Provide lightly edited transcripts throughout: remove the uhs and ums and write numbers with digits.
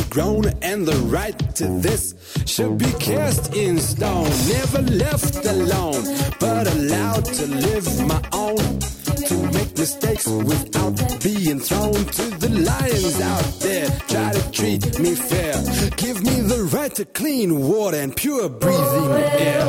grown, and the right to this should be cast in stone. Never left alone, but allowed to live my own. To make mistakes without being thrown to the lions out there. Try to treat me fair. Give me the right to clean water and pure breathing air.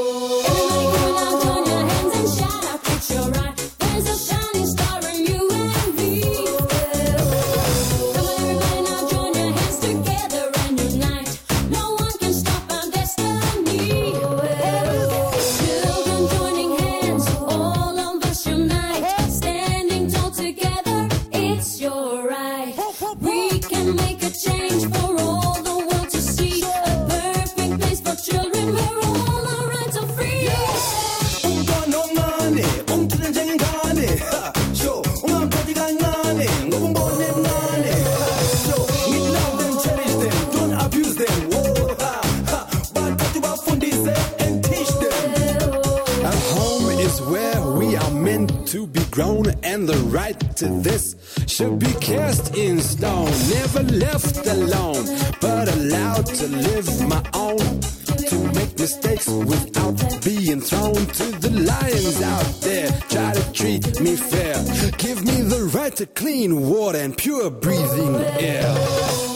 To be grown, and the right to this should be cast in stone. Never left alone, but allowed to live my own. To make mistakes without being thrown to the lions out there. Try to treat me fair. Give me the right to clean water and pure breathing air.